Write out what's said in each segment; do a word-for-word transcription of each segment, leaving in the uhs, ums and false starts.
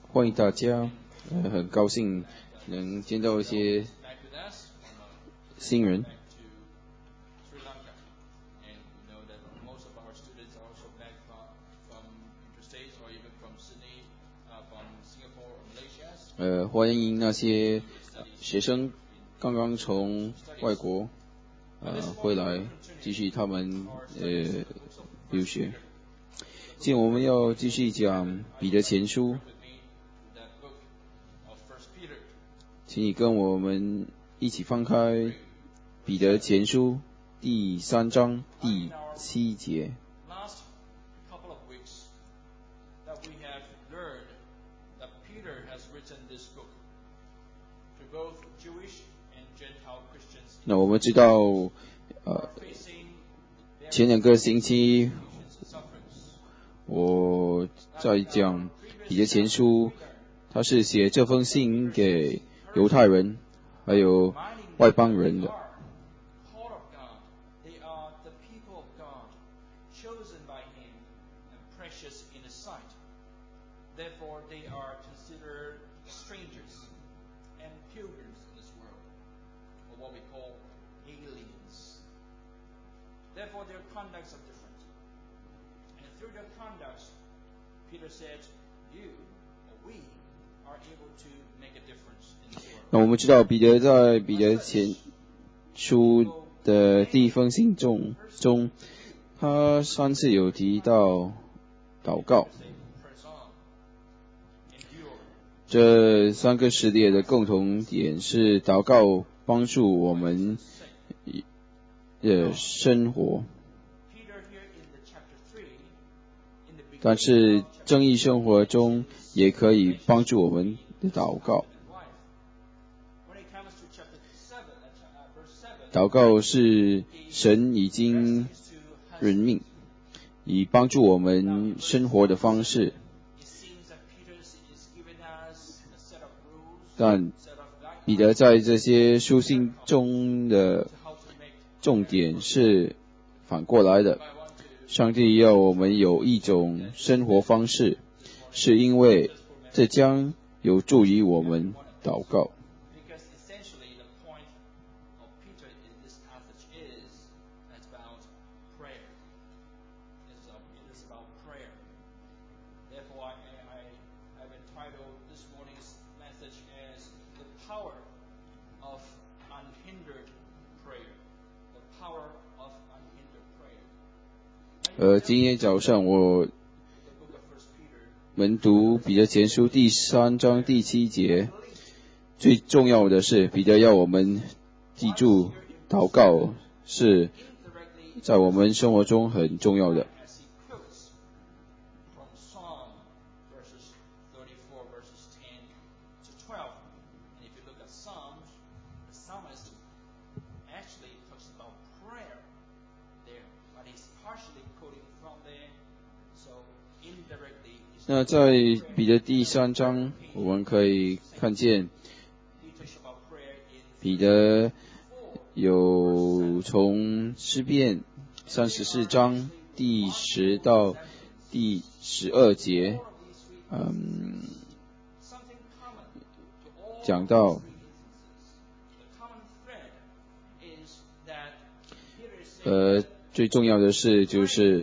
欢迎大家，呃，很高兴能见到一些新人。呃，欢迎那些学生刚刚从外国呃回来，继续他们呃留学。今天我们要继续讲彼得前书，请你跟我们一起翻开彼得前书第三章第七节。那我们知道，呃，前两个星期我在讲彼得前书，他是写这封信给犹太人还有外邦人的。那我们知道彼得在彼得前书的第一封信中中，他三次有提到祷告。这三个系列的共同点是祷告帮助我们的生活，但是正义生活中也可以帮助我们的祷告。祷告是神已经任命以帮助我们生活的方式，但彼得在这些书信中的重点是反过来的。上帝要我们有一种生活方式，是因为这将有助于我们祷告。呃，今天早上我们读彼得前书第三章第七节，最重要的是彼得要我们记住，祷告是在我们生活中很重要的。那在彼得第三章，我们可以看见彼得有从诗篇三十四章第十到第十二节，嗯，讲到，呃，最重要的是就是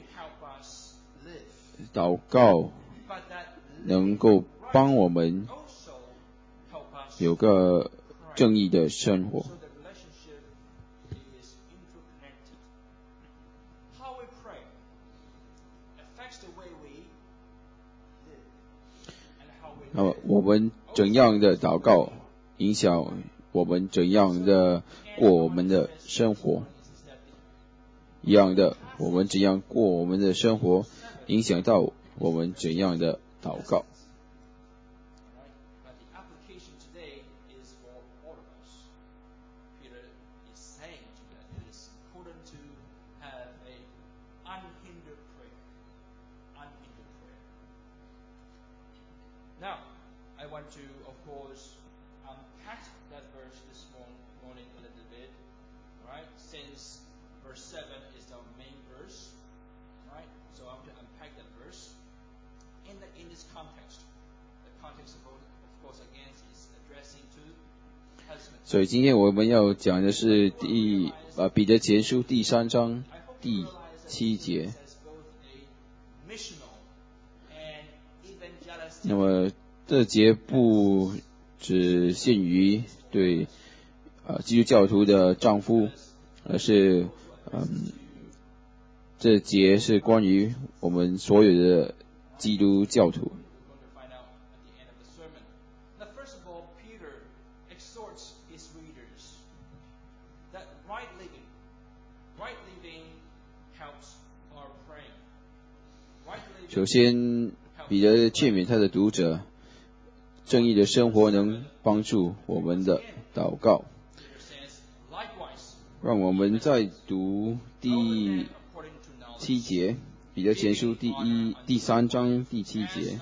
祷告能够帮我们有个正义的生活。那么我们怎样的祷告影响我们怎样的过我们的生活，一样的，我们怎样过我们的生活影响到我们怎样的祷告。 所以今天我们要讲的是第呃彼得前书第三章第七节。那么这节不只限于对呃基督教徒的丈夫，而是嗯这节是关于我们所有的基督教徒。首先，彼得劝勉他的读者，正义的生活能帮助我们的祷告。让我们再读第七节，彼得前书第一第三章第七节。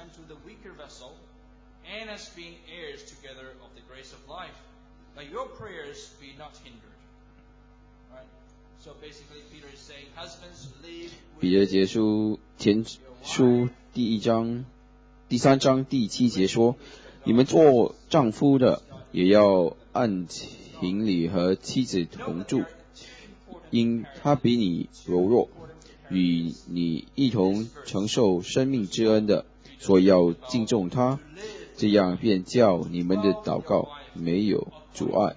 彼得结束前书第一章第三章第七节说，你们做丈夫的也要按情理和妻子同住，因他比你柔弱，与你一同承受生命之恩的，所以要敬重他，这样便叫你们的祷告没有阻碍。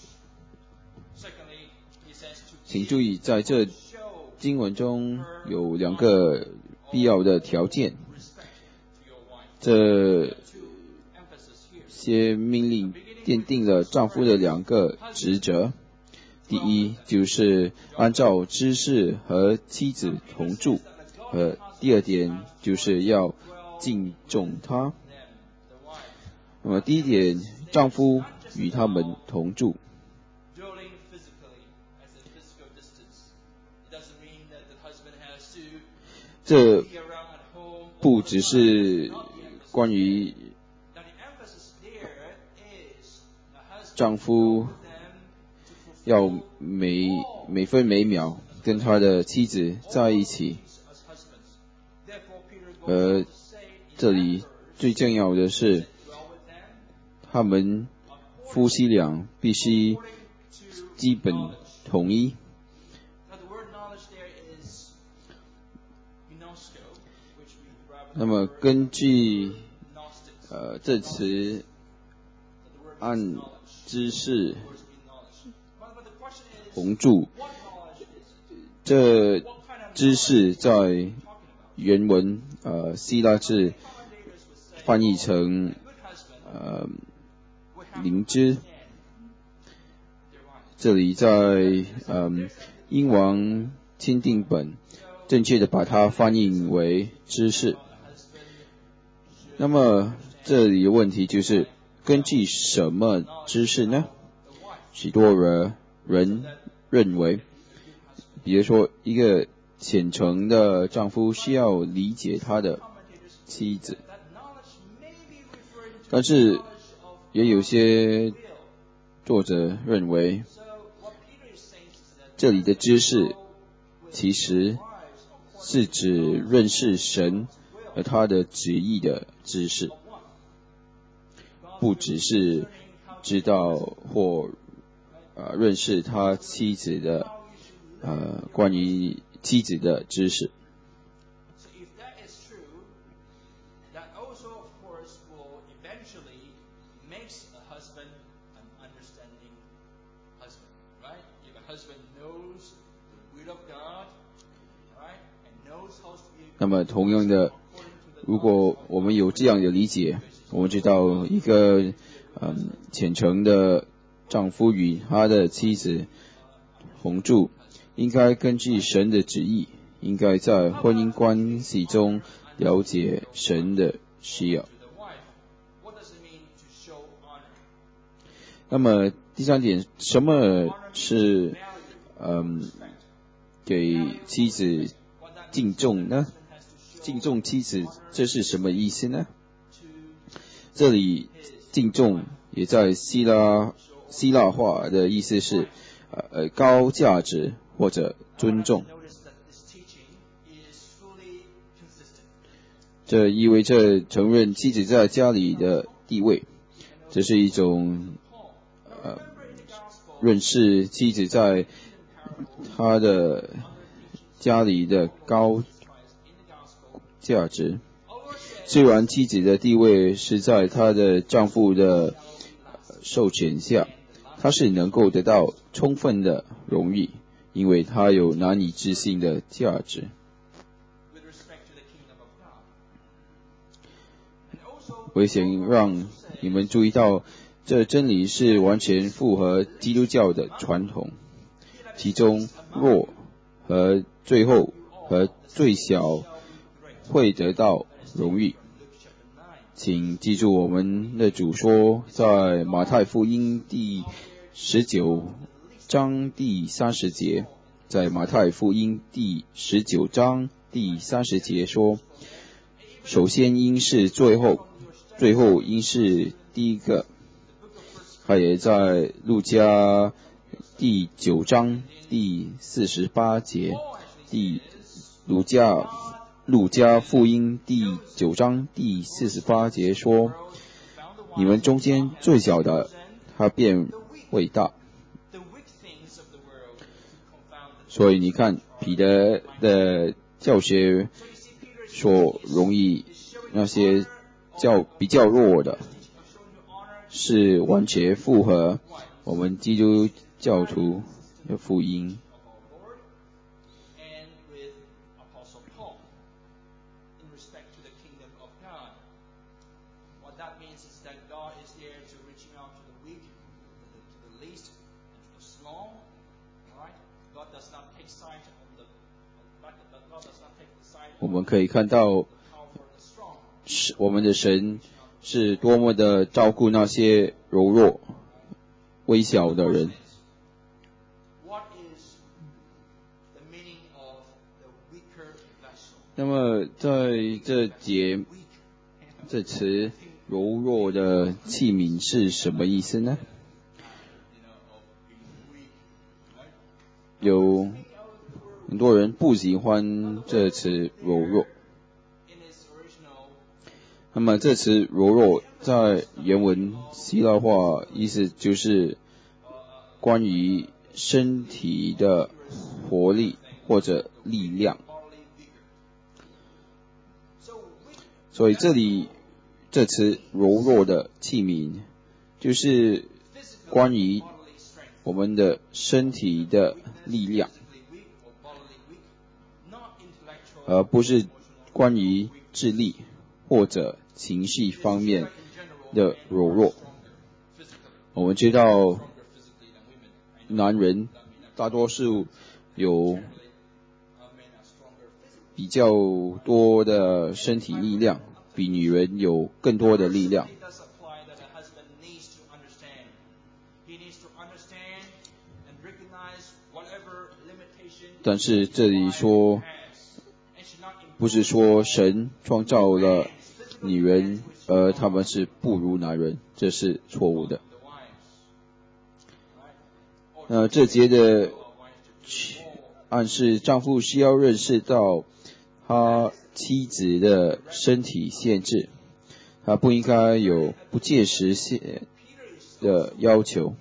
请注意，在这经文中有两个必要的条件，这些命令奠定了丈夫的两个职责。第一，就是按照知识和妻子同住，和第二点就是要敬重他。那么第一点，丈夫与他们同住。这不只是关于丈夫要每每分每秒跟他的妻子在一起，而这里最重要的是，他们夫妻俩必须基本统一。那么根据呃这词按知识同住，这知识在原文呃希腊字翻译成呃灵知，这里在嗯英王钦定本正确的把它翻译为知识。那么这里的问题就是，根据什么知识呢？许多人人认为，比如说一个虔诚的丈夫需要理解他的妻子，但是也有些作者认为，这里的知识其实是指认识神和他的旨意的知识，不只是知道或呃认识他妻子的呃关于妻子的知识。那么同样的，如果我们有这样的理解，我们知道一个嗯虔诚的丈夫与他的妻子同住，应该根据神的旨意，应该在婚姻关系中了解神的需要。那么第三点，什么是嗯给妻子敬重呢？敬重妻子，这是什么意思呢？这里敬重也在希腊希腊话的意思是呃高价值或者尊重。这意味着承认妻子在家里的地位，这是一种呃认识妻子在他的家里的高价值。虽然妻子的地位是在她的丈夫的授权下，她是能够得到充分的荣誉，因为她有难以置信的价值。我也想让你们注意到，这真理是完全符合基督教的传统，其中弱和最后和最小会得到荣誉。请记住我们的主说，在马太福音第十九章第三十节，在马太福音第十九章第三十节说，首先应是最后，最后应是第一个。他也在路加第九章第四十八节，第路加路加福音第九章第四十八节说，你们中间最小的，他便为大。所以你看彼得的教学所容易那些较比较弱的，是完全符合我们基督教徒的福音。我们可以看到，我们的神是多么的照顾那些柔弱、微小的人。那么在这节这词柔弱的器皿是什么意思呢？有很多人不喜欢这词柔弱。那么这词柔弱在原文希腊话意思就是关于身体的活力或者力量。所以这里这词柔弱的器皿就是关于我们的身体的力量，而不是关于智力或者情绪方面的柔弱。我们知道男人大多数有比较多的身体力量，比女人有更多的力量。但是这里说，不是说神创造了女人，而他们是不如男人，这是错误的。呃，这节的暗示丈夫需要认识到他妻子的身体限制，他不应该有不切实际的要求。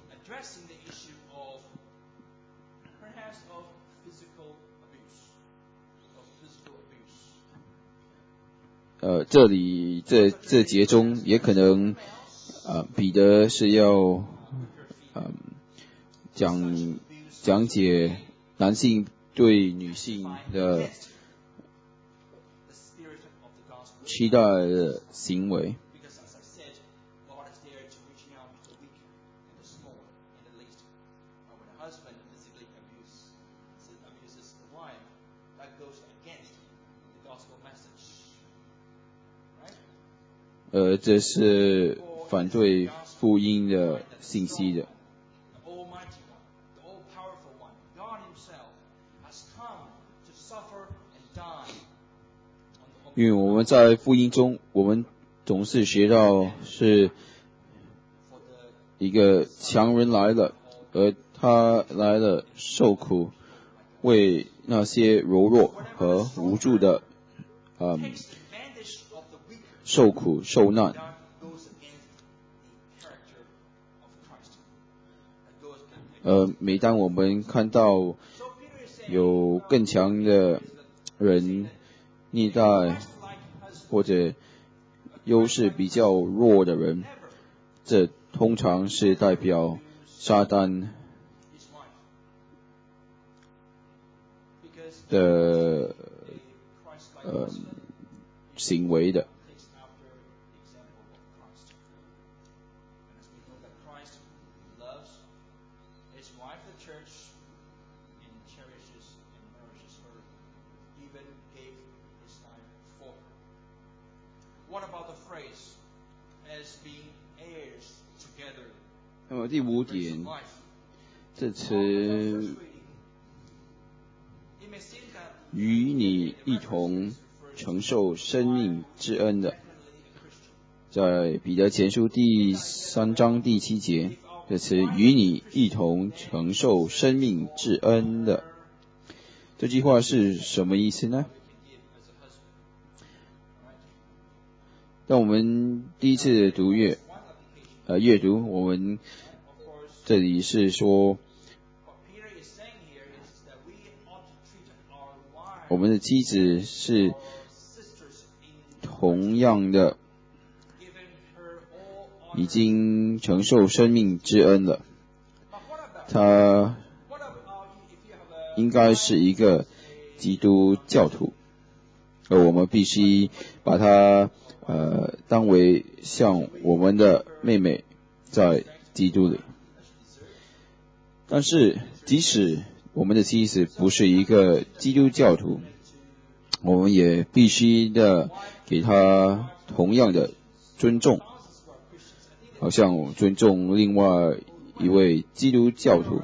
呃，这里这这节中也可能，呃，彼得是要，呃，讲讲解男性对女性的期待的行为。呃，这是反对福音的信息的。因为我们在福音中，我们总是学到是一个强人来了，而他来了受苦，为那些柔弱和无助的，嗯，受苦受难。 呃，每当我们看到有更强的人虐待或者优势比较弱的人，这通常是代表撒旦的呃行为的。那么第五点，这词与你一同承受生命之恩的，在彼得前书第三章第七节，这词与你一同承受生命之恩的，这句话是什么意思呢？当我们第一次读阅呃阅读，我们这里是说我们的妻子是同样的已经承受生命之恩了，她应该是一个基督教徒，而我们必须把她呃当为像我们的妹妹在基督里。但是即使我们的妻子不是一个基督教徒，我们也必须的给她同样的尊重，好像尊重另外一位基督教徒。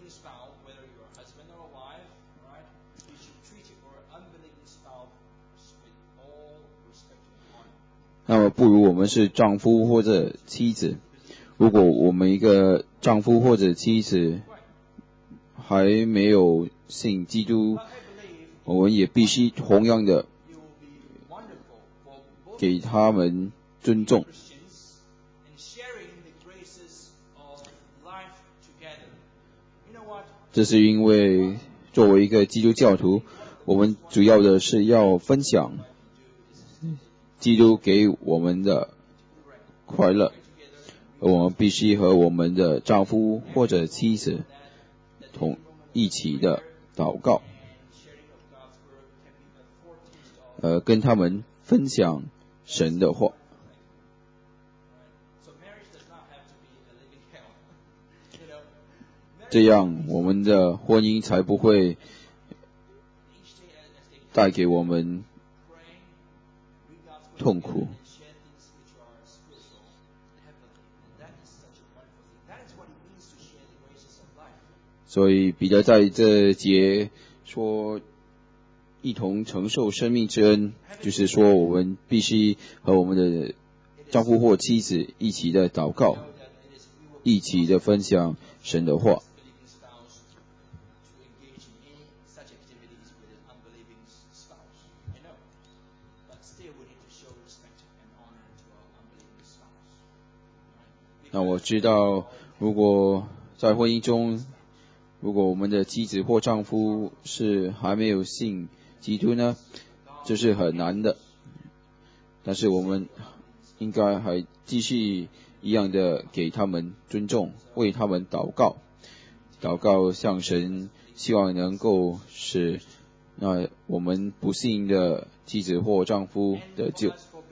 那么不如我们是丈夫或者妻子，如果我们一个丈夫或者妻子还没有信基督，我们也必须同样的给他们尊重。这是因为作为一个基督教徒，我们主要的是要分享基督给我们的快乐，而我们必须和我们的丈夫或者妻子同一起的祷告，呃，跟他们分享神的话。这样我们的婚姻才不会带给我们痛苦。所以彼得在这节说一同承受生命之恩，就是说我们必须和我们的丈夫或妻子一起的祷告，一起的分享神的话。那我知道，如果在婚姻中，如果我们的妻子或丈夫是还没有信基督呢，这是很难的。但是我们应该还继续一样的给他们尊重，为他们祷告，祷告向神，希望能够使那我们不信的妻子或丈夫得救。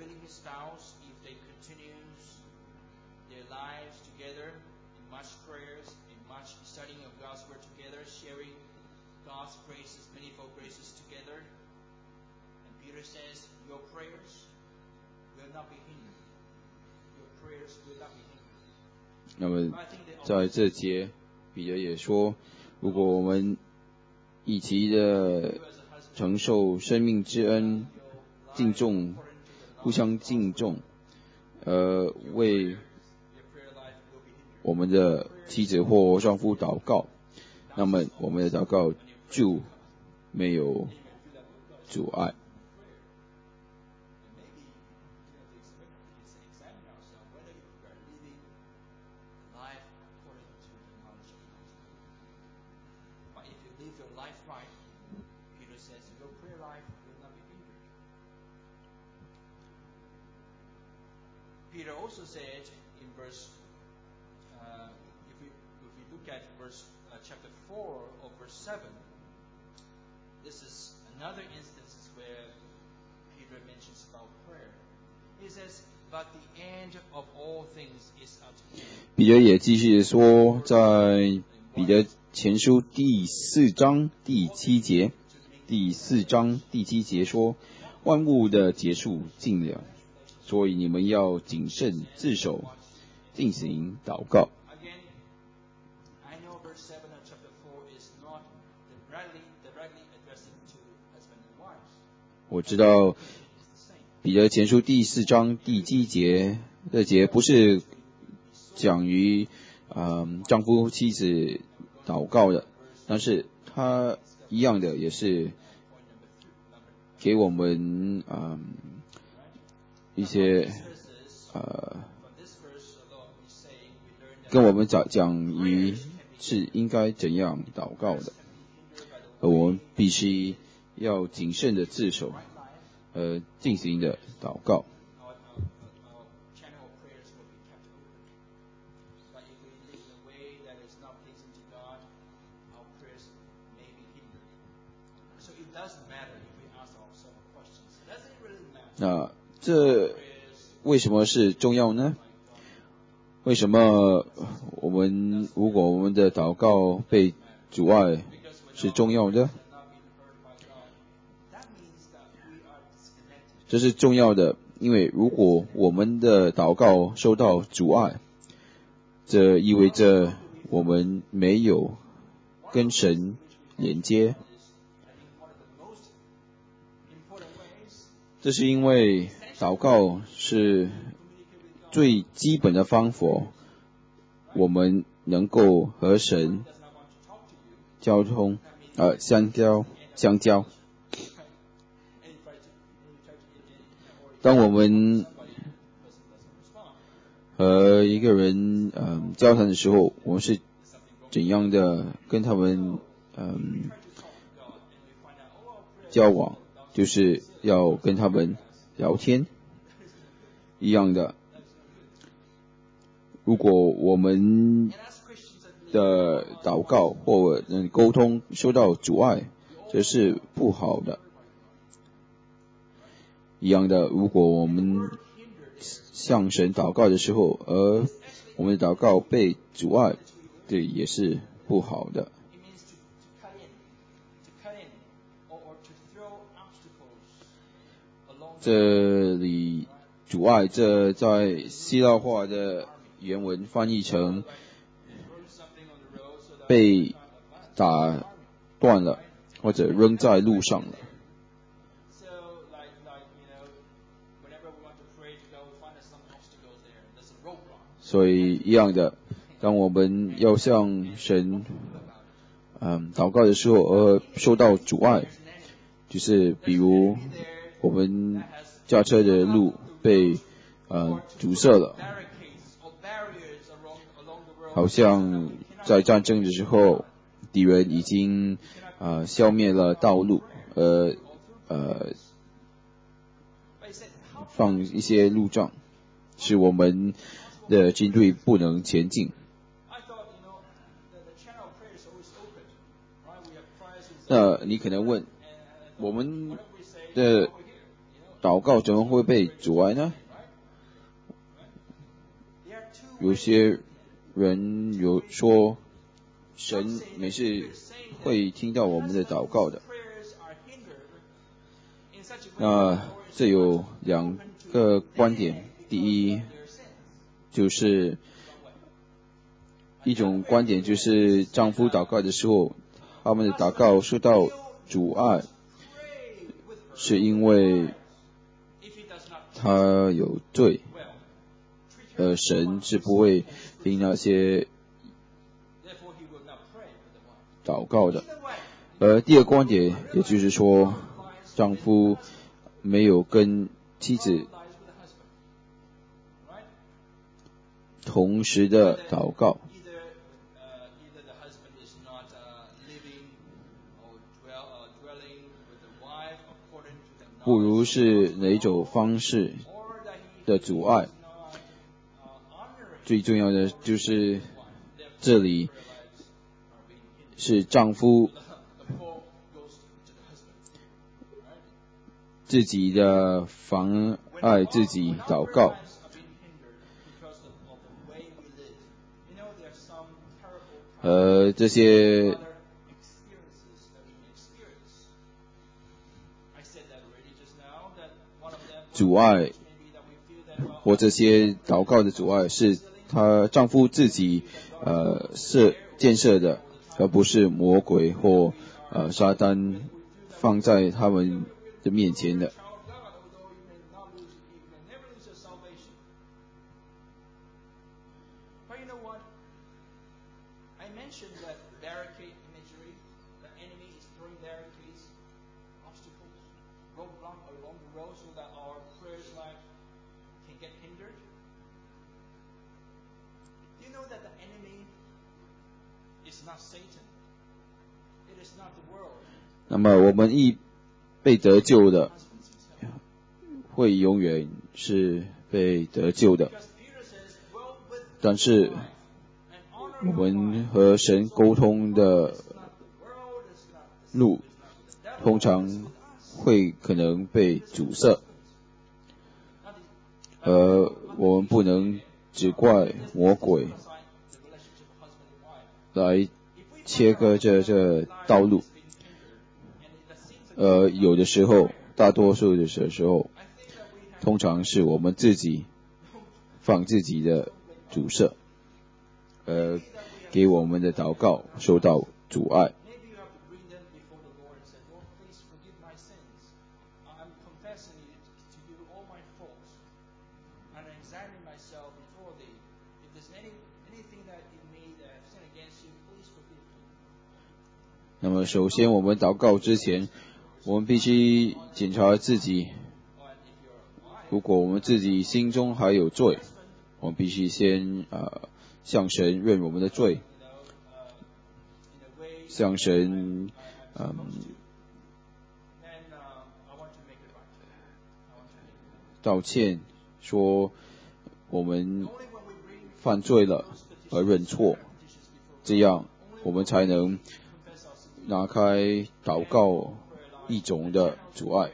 那么在这节彼得也说，如果我们一起的承受生命之恩，敬重，互相敬重，呃，为我们的妻子或丈夫祷告，那么我们的祷告就没有阻碍。 Peter also said in verse, uh, if we if we look at verse uh, chapter four or verse seven, this is another instance where Peter mentions about prayer. He says, "But the end of all things is unto him." 彼得也继续说，在彼得前书第四章第七节，第四章第七节说，万物的结束近了，所以你们要谨慎自守，进行祷告。 Again, I know verse seven of chapter four is not directly directly addressing to husband and wives. 我知道彼得前书第四章第七节这节不是讲于嗯丈夫妻子祷告的，但是他一样的也是给我们嗯一些呃跟我们讲讲于是应该怎样祷告的，而我们必须要谨慎的自守，呃进行的祷告。那这为什么是重要呢？为什么我们如果我们的祷告被阻碍是重要的？这是重要的，因为如果我们的祷告受到阻碍，这意味着我们没有跟神连接。这是因为祷告是最基本的方法，我们能够和神交通，呃，相交相交。当我们和一个人嗯、呃、交谈的时候，我们是怎样的跟他们嗯、呃、交往？就是要跟他们聊天一样的。如果我们的祷告或沟通受到阻碍，这是不好的。一样的，如果我们向神祷告的时候，而我们的祷告被阻碍，这也是不好的。这里阻碍，这在希腊话的原文翻译成被打断了，或者扔在路上了。所以一样的，当我们要向神嗯祷告的时候，而受到阻碍，就是比如我们驾车的路被呃阻塞了，好像在战争的时候，敌人已经呃消灭了道路，呃呃放一些路障，使我们的军队不能前进。那你可能问，我们的祷告怎么会被阻碍呢？有些人有说，神没事会听到我们的祷告的。那这有两个观点，第一就是一种观点，就是丈夫祷告的时候，他们的祷告受到阻碍，是因为他有罪，呃，神是不会听那些祷告的。而第二个观点，也就是说，丈夫没有跟妻子同时的祷告，不如是哪种方式的阻碍， 最重要的就是这里是丈夫自己的妨碍自己祷告，而这些阻碍或这些祷告的阻碍是她丈夫自己呃设建设的，而不是魔鬼或呃撒旦放在他们的面前的。那么我们一被得救的，会永远是被得救的。但是我们和神沟通的路，通常会可能被阻塞，而我们不能只怪魔鬼来切割这这道路。呃，有的时候，大多数的时候，通常是我们自己放自己的阻塞，呃，给我们的祷告受到阻碍。那么首先我们祷告之前，我们必须检查自己，如果我们自己心中还有罪，我们必须先呃向神认我们的罪，向神嗯道歉，说我们犯罪了而认错，这样我们才能拿开祷告一种的阻碍。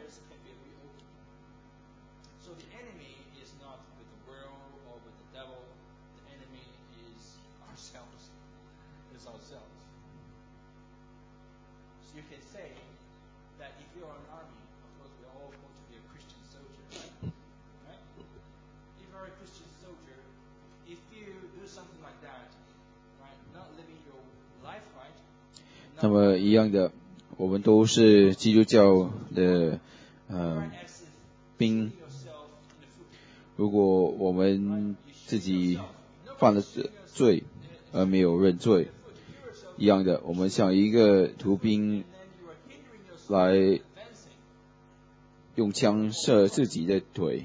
那么一样的，我们都是基督教的呃兵。如果我们自己犯了罪而没有认罪，一样的，我们像一个屠兵来用枪射自己的腿，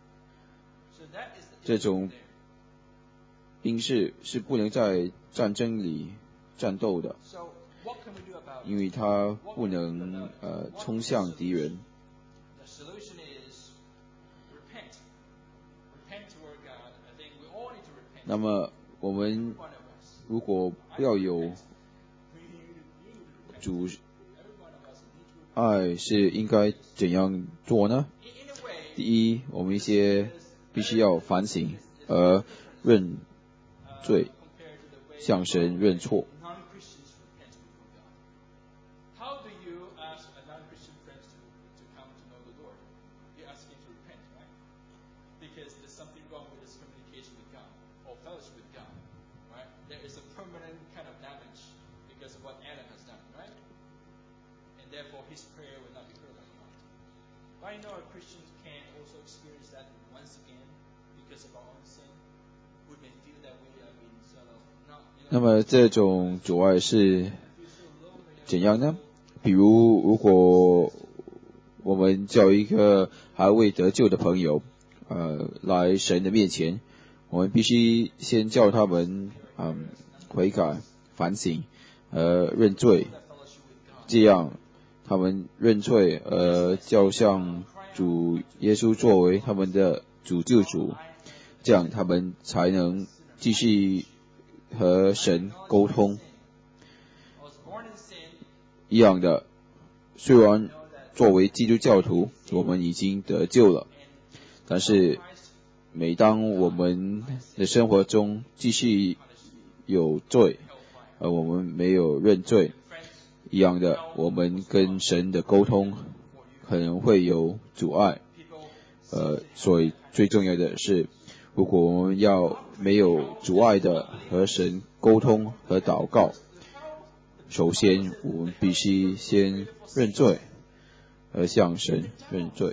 这种兵士是不能在战争里战斗的，因为他不能呃冲向敌人。那么我们如果不要有阻碍，是应该怎样做呢？第一，我们一些必须要反省而认罪，向神认错。那么这种阻碍是怎样呢？比如，如果我们叫一个还未得救的朋友，呃，来神的面前，我们必须先叫他们嗯悔改、反省、呃认罪，这样他们认罪，呃，叫向主耶稣作为他们的主救主，这样他们才能继续和神沟通。一样的，虽然作为基督教徒我们已经得救了，但是每当我们的生活中继续有罪，而我们没有认罪，一样的，我们跟神的沟通可能会有阻碍。呃，所以最重要的是，如果我们要没有阻碍的和神沟通和祷告，首先我们必须先认罪，而向神认罪。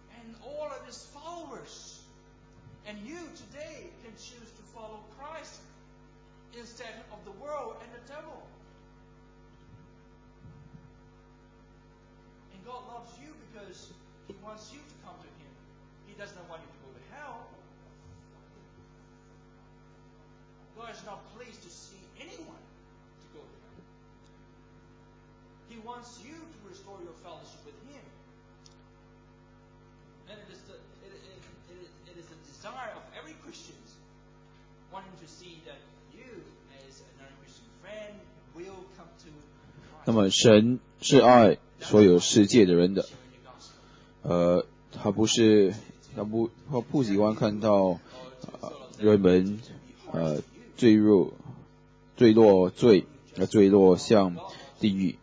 那么神是爱所有世界的人的，呃，他不是，他不，他不喜欢看到、呃、人们呃坠入、坠落罪，呃坠落向地狱。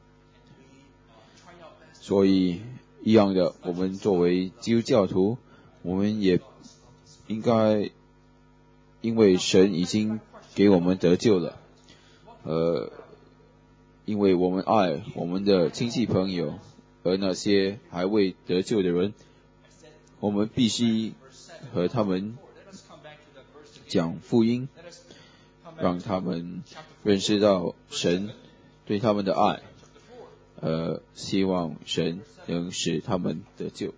所以一样的，我们作为基督教徒，我们也应该，因为神已经给我们得救了，呃。因为我们爱我们的亲戚朋友和那些还未得救的人，我们必须和他们讲福音，让他们认识到神对他们的爱，呃，希望神能使他们得救。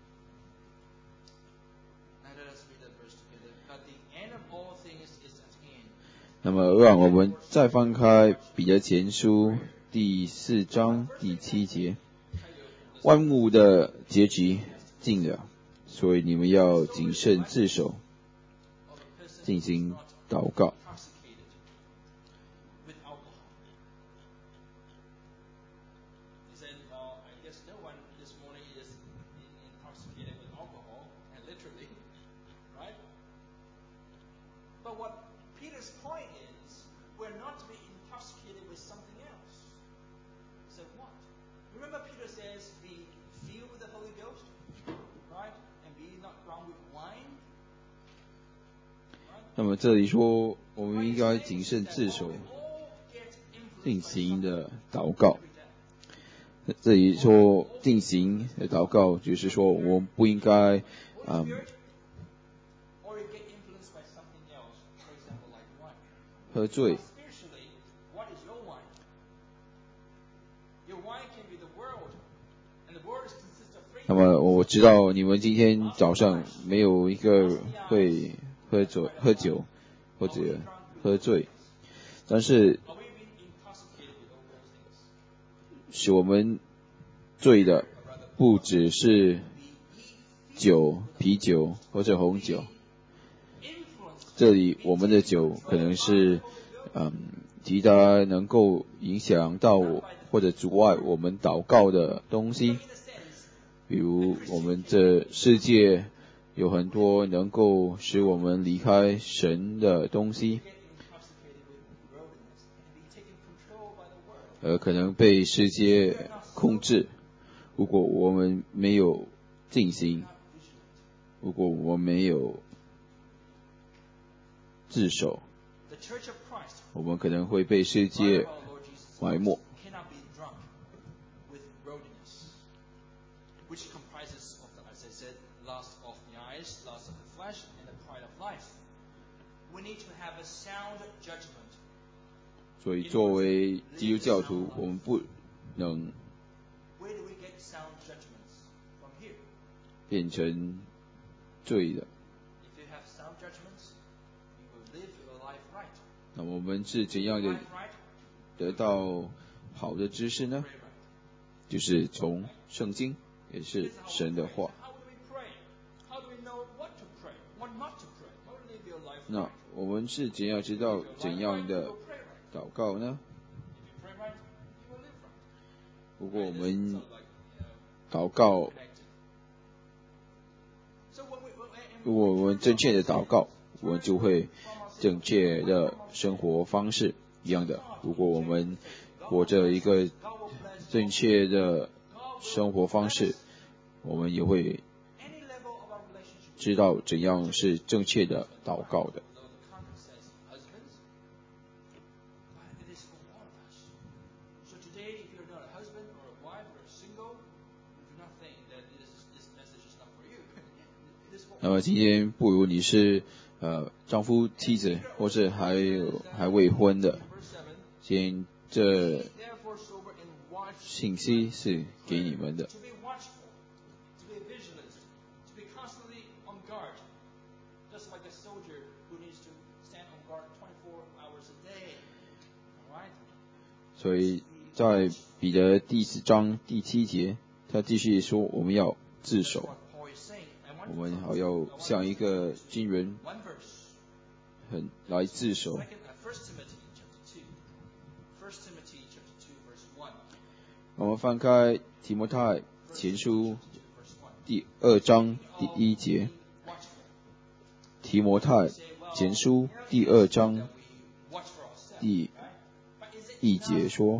那么让我们再翻开彼得前书第四章第七节，万物的结局近了，所以你们要谨慎自守，进行祷告。那么这里说，我们应该谨慎自守，进行的祷告。这里说进行的祷告，就是说我们不应该，嗯，喝醉。那么我知道你们今天早上没有一个会喝酒、喝酒或者喝醉，但是使我们醉的不只是酒、啤酒或者红酒，这里我们的酒可能是嗯其他能够影响到或者阻碍我们祷告的东西，比如我们这世界有很多能够使我们离开神的东西，呃，可能被世界控制。如果我们没有进行，如果我们没有自守，我们可能会被世界埋没。所以作为基督教徒，我们不能变成罪的。那我们是怎样的得到好的知识呢？就是从圣经，也是神的话。 那我们是怎样知道怎样的祷告呢？如果我们祷告，如果我们正确的祷告，我们就会正确的生活方式一样的。如果我们活着一个正确的生活方式，我们也会知道怎样是正确的祷告的。那么今天不如你是呃丈夫妻子，或是还有还未婚的，今天这信息是给你们的。所以在彼得第四章第七节，他继续说我们要自守，我们好要像一个军人很来自守。我们翻开提摩太前书第二章第一节，提摩太前书第二章第一节说，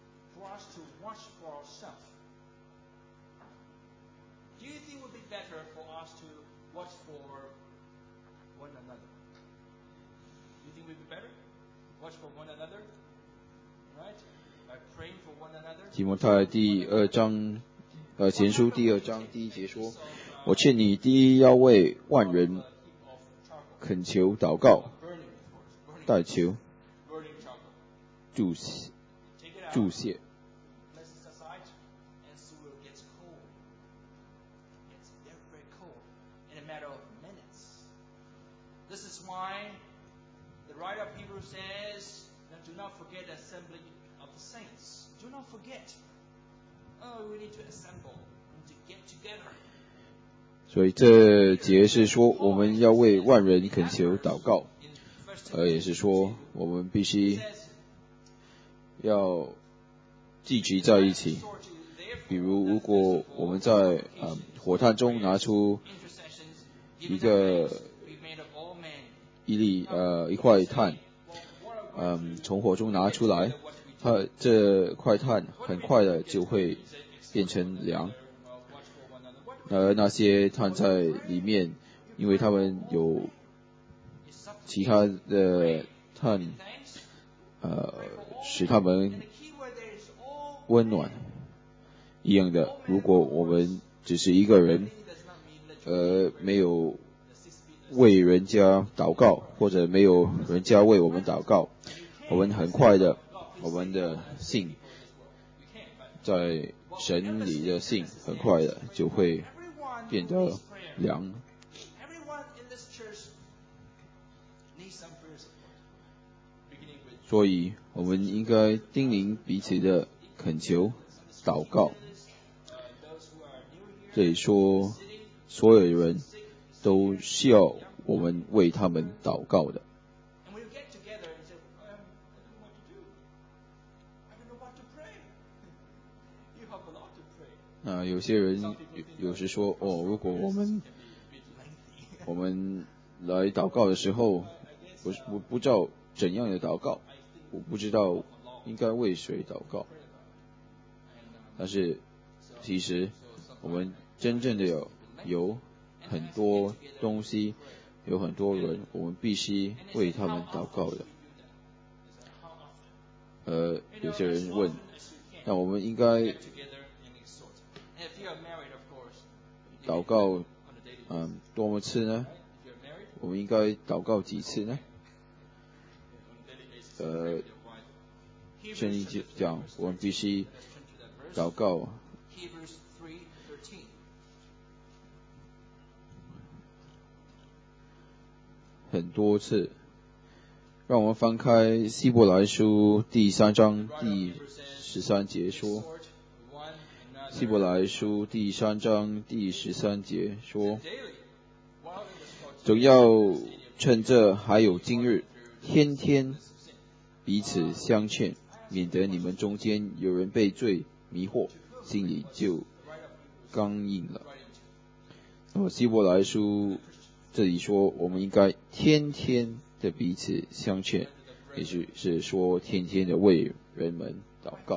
提摩太第二章呃前书第二章第一节说，我劝你第一要为万人恳求祷告代求祝祝谢。 This is why the writer of Hebrews says, do not forget the assembly of the saints. Do not forget. Oh, we need to assemble and to get together. 所以这节是说我们要为万人恳求祷告，而也是说我们必须要聚集在一起。比如如果我们在、嗯、火炭中拿出一个一粒呃一块炭，嗯，从火中拿出来，它这块炭很快的就会变成凉，而那些炭在里面，因为它们有其他的炭，呃，使它们温暖。一样的，如果我们只是一个人，而没有为人家祷告，或者没有人家为我们祷告，我们很快的，我们的信在神里的信很快的就会变得凉。所以我们应该叮咛彼此的恳求祷告。这里说所有人都需要我们为他们祷告的。啊，有些人 有, 有时说哦，如果我们我们来祷告的时候，我我不知道怎样的祷告，我不知道应该为谁祷告。但是其实我们真正的有有很多东西，有很多人，我们必须为他们祷告的。呃，有些人问，那我们应该祷告嗯多么次呢？我们应该祷告几次呢？呃，圣经讲我们必须祷告很多次。让我们翻开希伯来书第三章第十三节说，希伯来书第三章第十三节说，总要趁这还有今日，天天彼此相劝，免得你们中间有人被罪迷惑，心里就刚硬了。那么希伯来书这里说，我们应该天天的彼此相劝，也就是说天天的为人们祷告。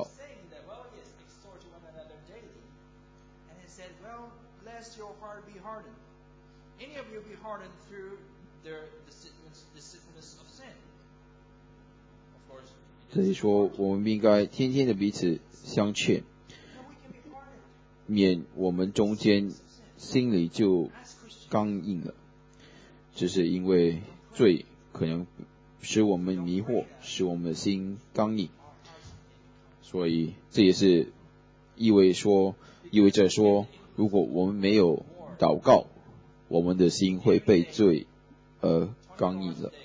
这里说我们应该天天的彼此相劝，免我们中间心里就刚硬了，只是因为罪可能使我们迷惑，使我们的心刚硬，所以这也是意味说意味着说，如果我们没有祷告，我们的心会被罪而刚硬了。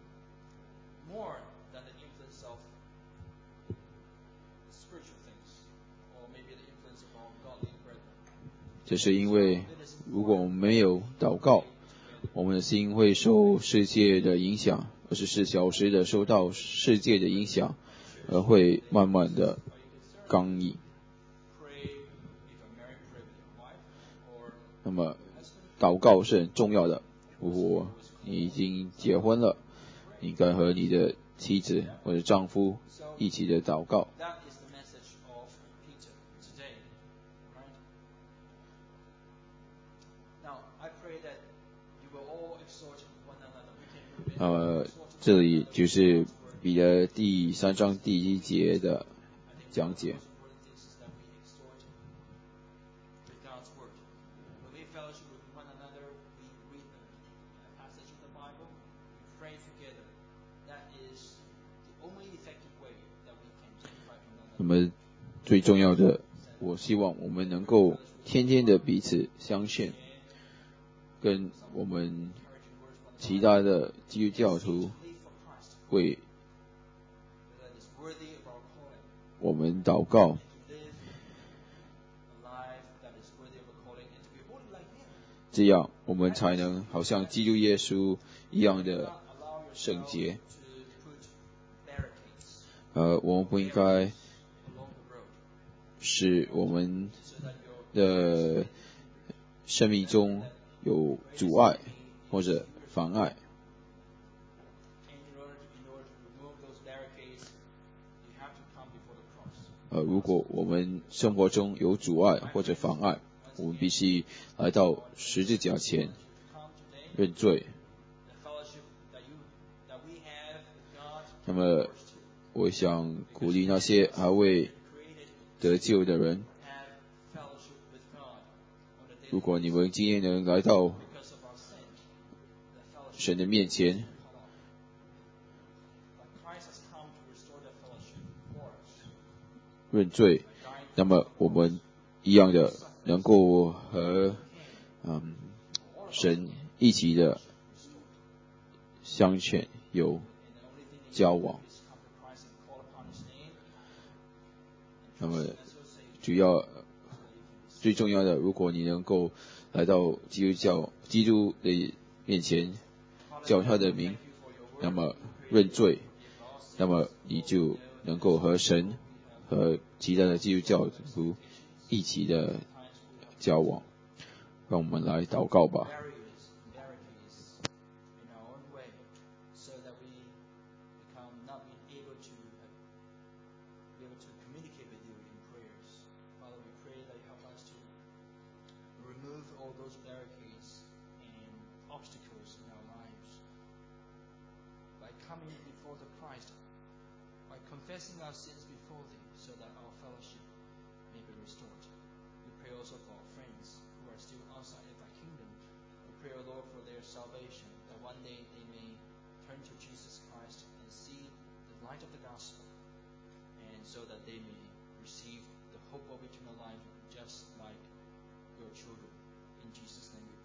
这是因为如果我们没有祷告，我们的心会受世界的影响，二十四小时的受到世界的影响，而会慢慢的刚硬。那么祷告是很重要的，如果你已经结婚了，你应该和你的妻子或者丈夫一起的祷告。呃，这里就是彼得第三章第一节的讲解。那么最重要的，我希望我们能够天天的彼此相劝，跟我们其他的基督教徒为我们祷告，这样我们才能好像基督耶稣一样的圣洁。呃，我们不应该使我们的生命中有阻碍或者妨碍。呃，如果我们生活中有阻碍或者妨碍，我们必须来到十字架前认罪。那么我想鼓励那些还未得救的人，如果你们今天能来到神的面前认罪，那么我们一样的能够和嗯神一起的相劝有交往。那么主要最重要的，如果你能够来到基督教基督的面前叫他的名，那么认罪，那么你就能够和神和其他的基督教徒一起的交往。让我们来祷告吧。 Confessing our sins before Thee, so that our fellowship may be restored. We pray also for our friends who are still outside of Thy kingdom. We pray, O Lord, for their salvation, that one day they may turn to Jesus Christ and see the light of the gospel, and so that they may receive the hope of eternal life, just like Your children. In Jesus' name we pray.